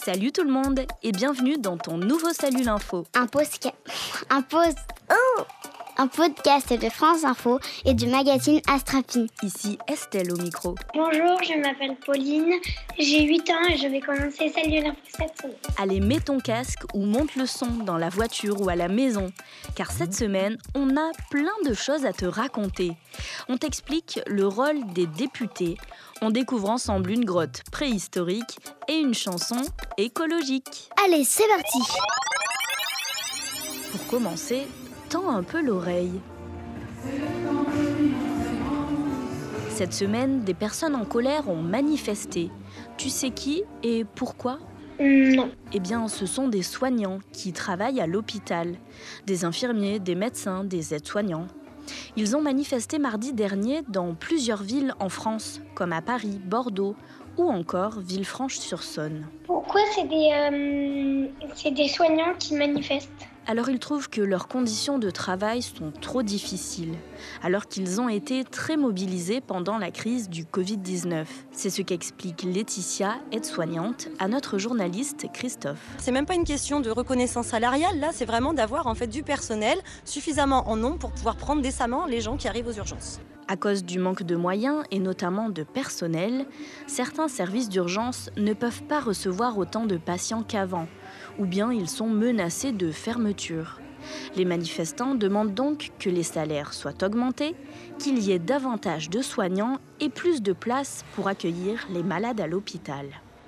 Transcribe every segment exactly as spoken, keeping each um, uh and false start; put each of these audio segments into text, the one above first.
Salut tout le monde et bienvenue dans ton nouveau Salut l'Info. Un posca... Un pos... Oh Un podcast de France Info et du magazine Astrapie. Ici Estelle au micro. Bonjour, je m'appelle Pauline, j'ai huit ans et je vais commencer Salut l'Info cette semaine. Allez, mets ton casque ou monte le son dans la voiture ou à la maison. Car cette semaine, on a plein de choses à te raconter. On t'explique le rôle des députés. On découvre ensemble une grotte préhistorique et une chanson écologique. Allez, c'est parti! Pour commencer, tends un peu l'oreille. Cette semaine, des personnes en colère ont manifesté. Tu sais qui et pourquoi ? Non. Eh bien, ce sont des soignants qui travaillent à l'hôpital. Des infirmiers, des médecins, des aides-soignants. Ils ont manifesté mardi dernier dans plusieurs villes en France, comme à Paris, Bordeaux ou encore Villefranche-sur-Saône. Pourquoi c'est des, euh, c'est des soignants qui manifestent ? Alors ils trouvent que leurs conditions de travail sont trop difficiles, alors qu'ils ont été très mobilisés pendant la crise du covid dix-neuf. C'est ce qu'explique Laetitia, aide-soignante, à notre journaliste Christophe. C'est même pas une question de reconnaissance salariale, là c'est vraiment d'avoir en fait du personnel suffisamment en nombre pour pouvoir prendre décemment les gens qui arrivent aux urgences. À cause du manque de moyens et notamment de personnel, certains services d'urgence ne peuvent pas recevoir autant de patients qu'avant, ou bien ils sont menacés de fermeture. Les manifestants demandent donc que les salaires soient augmentés, qu'il y ait davantage de soignants et plus de places pour accueillir les malades à l'hôpital.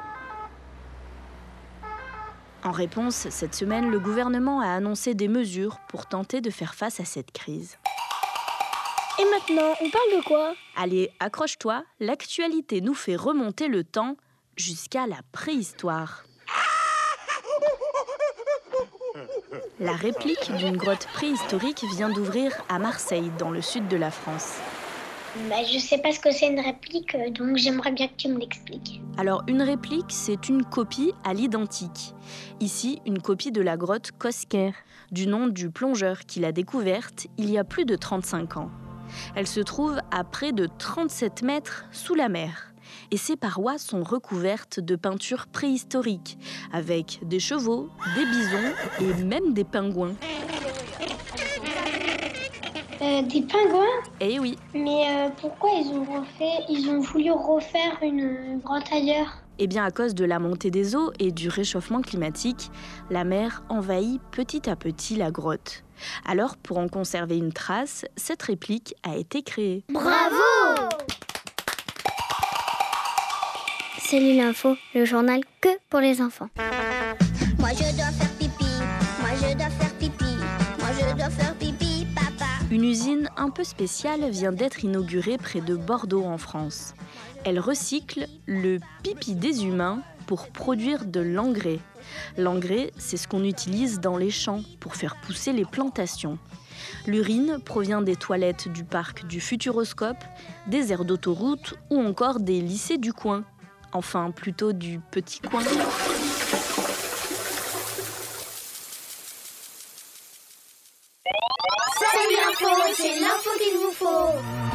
En réponse, cette semaine, le gouvernement a annoncé des mesures pour tenter de faire face à cette crise. Et maintenant, on parle de quoi ? Allez, accroche-toi, l'actualité nous fait remonter le temps jusqu'à la préhistoire. La réplique d'une grotte préhistorique vient d'ouvrir à Marseille, dans le sud de la France. Bah, je sais pas ce que c'est une réplique, donc j'aimerais bien que tu me l'expliques. Alors, une réplique, c'est une copie à l'identique. Ici, une copie de la grotte Cosquer, du nom du plongeur qui l'a découverte il y a plus de trente-cinq ans. Elle se trouve à près de trente-sept mètres sous la mer. Et ses parois sont recouvertes de peintures préhistoriques, avec des chevaux, des bisons et même des pingouins. Euh, des pingouins ? Eh oui. Mais euh, pourquoi ils ont refait, ils ont voulu refaire une grotte ailleurs ? Eh bien, à cause de la montée des eaux et du réchauffement climatique, la mer envahit petit à petit la grotte. Alors, pour en conserver une trace, cette réplique a été créée. Bravo ! Salut l'info, le journal que pour les enfants. Moi je dois faire pipi, moi je dois faire pipi, moi je dois faire pipi, papa. Une usine un peu spéciale vient d'être inaugurée près de Bordeaux en France. Elle recycle le pipi des humains pour produire de l'engrais. L'engrais, c'est ce qu'on utilise dans les champs pour faire pousser les plantations. L'urine provient des toilettes du parc du Futuroscope, des aires d'autoroute ou encore des lycées du coin. Enfin, plutôt du petit coin. Salut l'info, c'est l'info qu'il vous faut.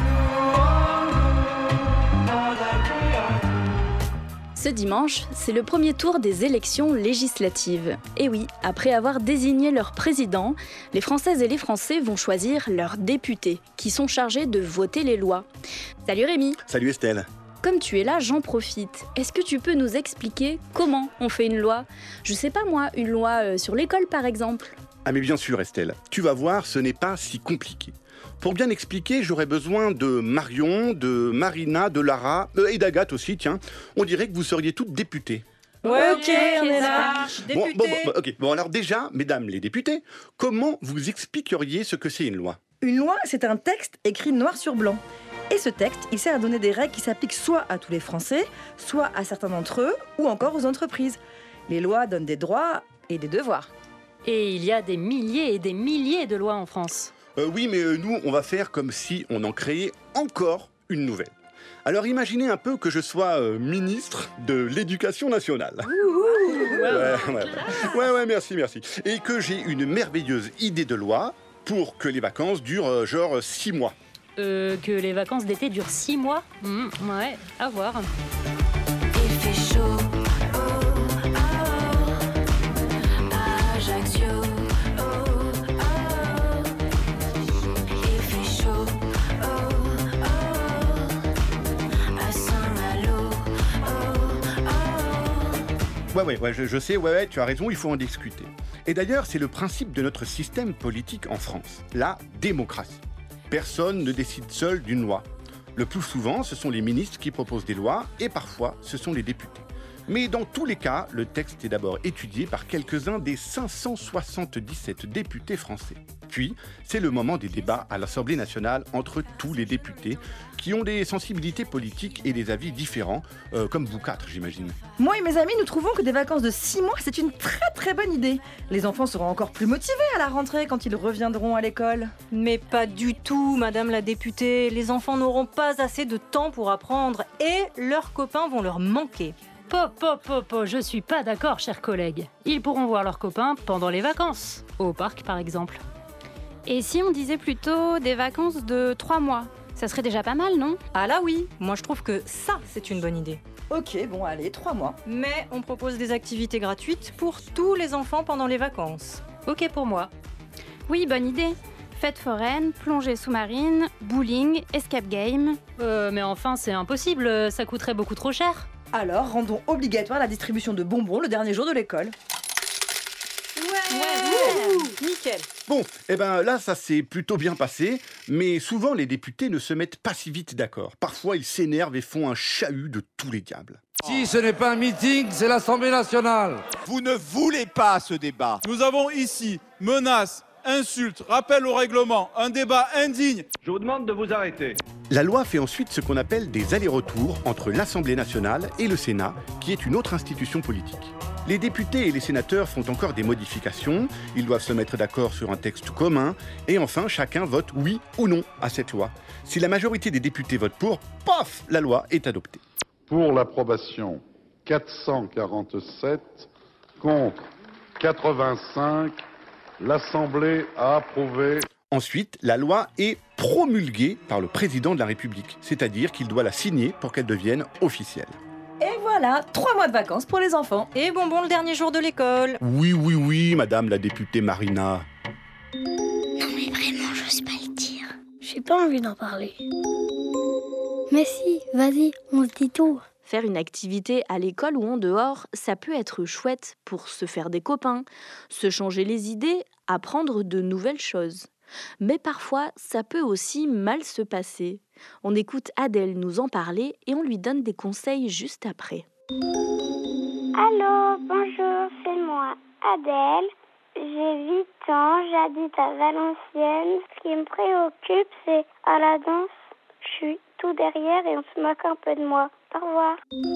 Ce dimanche, c'est le premier tour des élections législatives. Et oui, après avoir désigné leur président, les Françaises et les Français vont choisir leurs députés, qui sont chargés de voter les lois. Salut Rémi. Salut Estelle. Comme tu es là, j'en profite. Est-ce que tu peux nous expliquer comment on fait une loi ? Je sais pas moi, une loi euh, sur l'école par exemple. Ah mais bien sûr Estelle, tu vas voir, ce n'est pas si compliqué. Pour bien expliquer, j'aurais besoin de Marion, de Marina, de Lara, euh, et d'Agathe aussi, tiens. On dirait que vous seriez toutes députées. Ouais, ok, on est là. Bon, Député. bon, bon, ok. Bon alors déjà, mesdames les députés, comment vous expliqueriez ce que c'est une loi ? Une loi, c'est un texte écrit noir sur blanc. Et ce texte, il sert à donner des règles qui s'appliquent soit à tous les Français, soit à certains d'entre eux, ou encore aux entreprises. Les lois donnent des droits et des devoirs. Et il y a des milliers et des milliers de lois en France. Euh, oui, mais euh, nous, on va faire comme si on en créait encore une nouvelle. Alors imaginez un peu que je sois euh, ministre de l'Éducation nationale. Ouais, ouais, ouais. ouais, ouais, merci, merci. Et que j'ai une merveilleuse idée de loi pour que les vacances durent euh, genre six mois. Euh, que les vacances d'été durent six mois mmh, Ouais, à voir. Il fait chaud, oh, oh, Ouais, ouais, ouais, je, je sais, ouais, ouais, tu as raison, il faut en discuter. Et d'ailleurs, c'est le principe de notre système politique en France, la démocratie. Personne ne décide seul d'une loi. Le plus souvent, ce sont les ministres qui proposent des lois et parfois, ce sont les députés. Mais dans tous les cas, le texte est d'abord étudié par quelques-uns des cinq cent soixante-dix-sept députés français. Puis, c'est le moment des débats à l'Assemblée nationale entre tous les députés qui ont des sensibilités politiques et des avis différents, euh, comme vous quatre, j'imagine. Moi et mes amis, nous trouvons que des vacances de six mois, c'est une très très bonne idée. Les enfants seront encore plus motivés à la rentrée quand ils reviendront à l'école. Mais pas du tout, madame la députée. Les enfants n'auront pas assez de temps pour apprendre et leurs copains vont leur manquer. Pop, pop, pop, pop, je suis pas d'accord, chers collègues. Ils pourront voir leurs copains pendant les vacances, au parc par exemple. Et si on disait plutôt des vacances de trois mois? Ça serait déjà pas mal, non? Ah là oui, moi je trouve que ça, c'est une bonne idée. Ok, bon allez, trois mois. Mais on propose des activités gratuites pour tous les enfants pendant les vacances. Ok pour moi. Oui, bonne idée. Fête foraine, plongée sous-marine, bowling, escape game. Euh, mais enfin, c'est impossible, ça coûterait beaucoup trop cher. Alors, rendons obligatoire la distribution de bonbons le dernier jour de l'école. Ouais, ouais, ouais. Nickel. Bon, eh ben là, ça s'est plutôt bien passé, mais souvent les députés ne se mettent pas si vite d'accord. Parfois, ils s'énervent et font un chahut de tous les diables. Si ce n'est pas un meeting, c'est l'Assemblée nationale. Vous ne voulez pas ce débat. Nous avons ici menaces, insultes, rappel au règlement, un débat indigne. Je vous demande de vous arrêter. La loi fait ensuite ce qu'on appelle des allers-retours entre l'Assemblée nationale et le Sénat, qui est une autre institution politique. Les députés et les sénateurs font encore des modifications, ils doivent se mettre d'accord sur un texte commun, et enfin chacun vote oui ou non à cette loi. Si la majorité des députés votent pour, paf, la loi est adoptée. Pour l'approbation, quatre cent quarante-sept, contre quatre-vingt-cinq, l'Assemblée a approuvé. Ensuite, la loi est promulguée par le président de la République, c'est-à-dire qu'il doit la signer pour qu'elle devienne officielle. Et voilà, trois mois de vacances pour les enfants. Et bonbon le dernier jour de l'école. Oui, oui, oui, madame la députée Marina. Non mais vraiment, j'ose pas le dire. J'ai pas envie d'en parler. Mais si, vas-y, on se dit tout. Faire une activité à l'école ou en dehors, ça peut être chouette pour se faire des copains, se changer les idées, apprendre de nouvelles choses. Mais parfois, ça peut aussi mal se passer. On écoute Adèle nous en parler et on lui donne des conseils juste après. Allô, bonjour, c'est moi, Adèle. J'ai huit ans, j'habite à Valenciennes. Ce qui me préoccupe, c'est à la danse, je suis tout derrière et on se moque un peu de moi. Au revoir.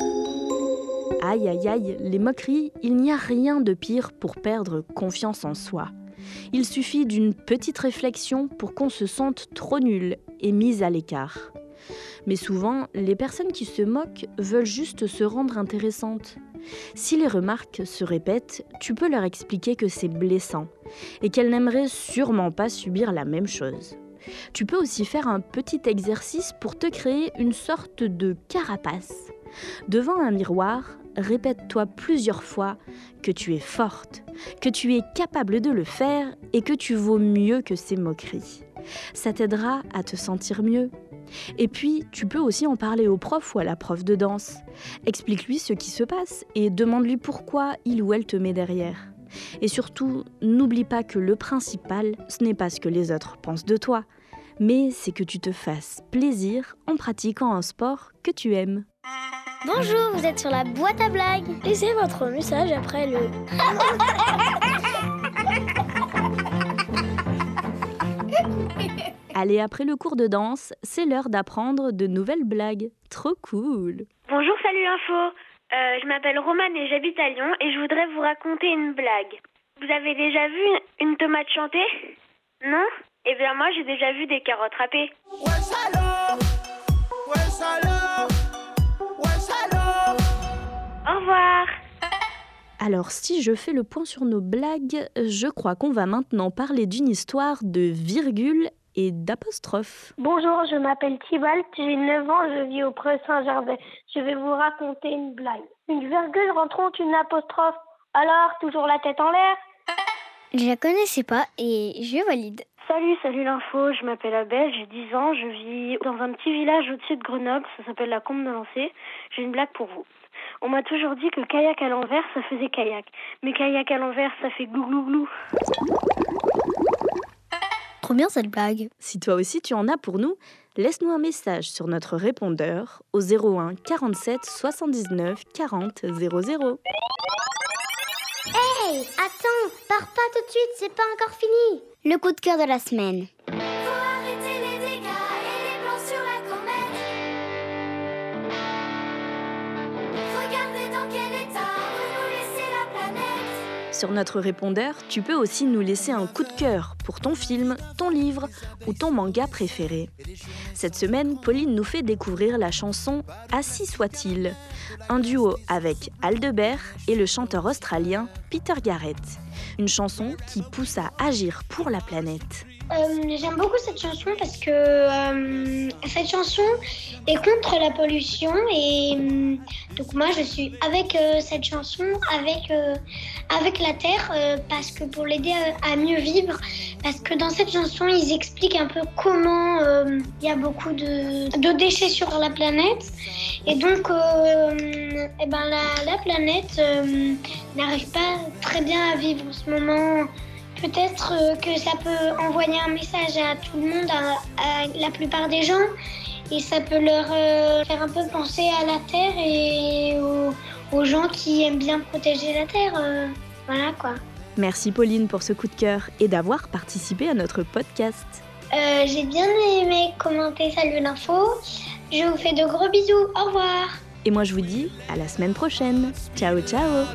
Aïe, aïe, aïe, les moqueries, il n'y a rien de pire pour perdre confiance en soi. Il suffit d'une petite réflexion pour qu'on se sente trop nul et mise à l'écart. Mais souvent, les personnes qui se moquent veulent juste se rendre intéressantes. Si les remarques se répètent, tu peux leur expliquer que c'est blessant et qu'elles n'aimeraient sûrement pas subir la même chose. Tu peux aussi faire un petit exercice pour te créer une sorte de carapace. Devant un miroir, répète-toi plusieurs fois que tu es forte, que tu es capable de le faire et que tu vaux mieux que ces moqueries. Ça t'aidera à te sentir mieux. Et puis, tu peux aussi en parler au prof ou à la prof de danse. Explique-lui ce qui se passe et demande-lui pourquoi il ou elle te met derrière. Et surtout, n'oublie pas que le principal, ce n'est pas ce que les autres pensent de toi, mais c'est que tu te fasses plaisir en pratiquant un sport que tu aimes. Bonjour, vous êtes sur la boîte à blagues. Laissez votre message après le... Allez, après le cours de danse, c'est l'heure d'apprendre de nouvelles blagues. Trop cool! Bonjour, salut info. Euh, je m'appelle Romane et j'habite à Lyon et je voudrais vous raconter une blague. Vous avez déjà vu une tomate chanter? Non? Eh bien moi j'ai déjà vu des carottes râpées. Ouais salaud, ouais salaud, ouais salaud. Au revoir. Alors si je fais le point sur nos blagues, je crois qu'on va maintenant parler d'une histoire de virgule et d'apostrophe. Bonjour, je m'appelle Thibalt, j'ai neuf ans, je vis au Pré Saint-Gervais. Je vais vous raconter une blague. Une virgule rencontre une apostrophe. Alors, toujours la tête en l'air? Je la connaissais pas et je valide. Salut, salut l'info, je m'appelle Abel, j'ai dix ans, je vis dans un petit village au-dessus de Grenoble, ça s'appelle la Combe de Lancé. J'ai une blague pour vous. On m'a toujours dit que kayak à l'envers, ça faisait kayak. Mais kayak à l'envers, ça fait glou glou glou. Trop bien cette blague. Si toi aussi tu en as pour nous, laisse-nous un message sur notre répondeur au zéro un quarante-sept soixante-dix-neuf quarante zéro zéro. Hey, attends, pars pas tout de suite, c'est pas encore fini. Le coup de cœur de la semaine. Faut arrêter les dégâts et les plans sur la comète. Regardez dans quel état veut nous laisser la planète. Sur notre répondeur, tu peux aussi nous laisser un coup de cœur pour ton film, ton livre ou ton manga préféré. Cette semaine, Pauline nous fait découvrir la chanson « Assis soit-il », un duo avec Aldebert et le chanteur australien Peter Garrett. Une chanson qui pousse à agir pour la planète. Euh, j'aime beaucoup cette chanson parce que euh, cette chanson est contre la pollution et euh, donc moi je suis avec euh, cette chanson, avec, euh, avec la Terre euh, parce que pour l'aider à, à mieux vivre, parce que dans cette chanson ils expliquent un peu comment euh, il y a beaucoup de, de déchets sur la planète et donc euh, et ben la, la planète euh, n'arrive pas très bien à vivre en ce moment. Peut-être que ça peut envoyer un message à tout le monde, à, à la plupart des gens, et ça peut leur euh, faire un peu penser à la Terre et aux, aux gens qui aiment bien protéger la Terre. Euh, voilà quoi. Merci Pauline pour ce coup de cœur et d'avoir participé à notre podcast. Euh, j'ai bien aimé commenter Salut l'info. Je vous fais de gros bisous. Au revoir. Et moi je vous dis à la semaine prochaine. Ciao ciao.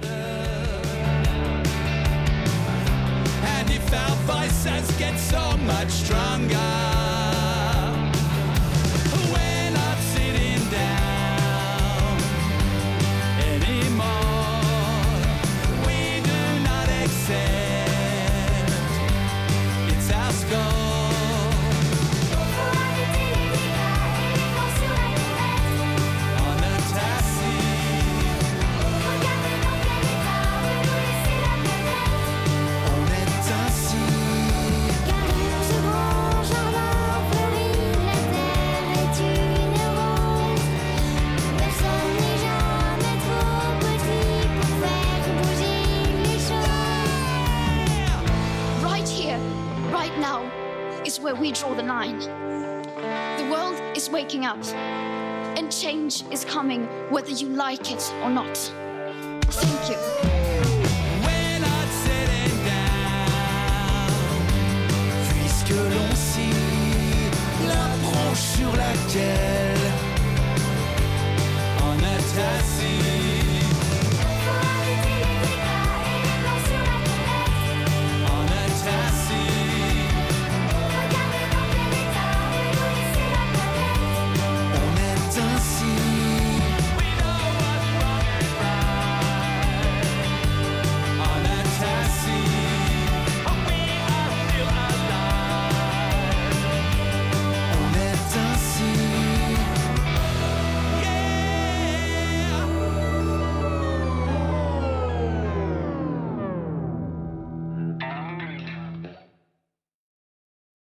Our voices get so much stronger. We're not sitting down anymore. We do not accept. It's our score. Faut arrêter les dégâts et les plans sur la comète. On est assis. Regardez dans quel état veut nous laisser la planète. On est assis. Is where we draw the line. The world is waking up, and change is coming whether you like it or not. Thank you. We're not sitting down, puisque l'on scie la branche sur laquelle on est assis.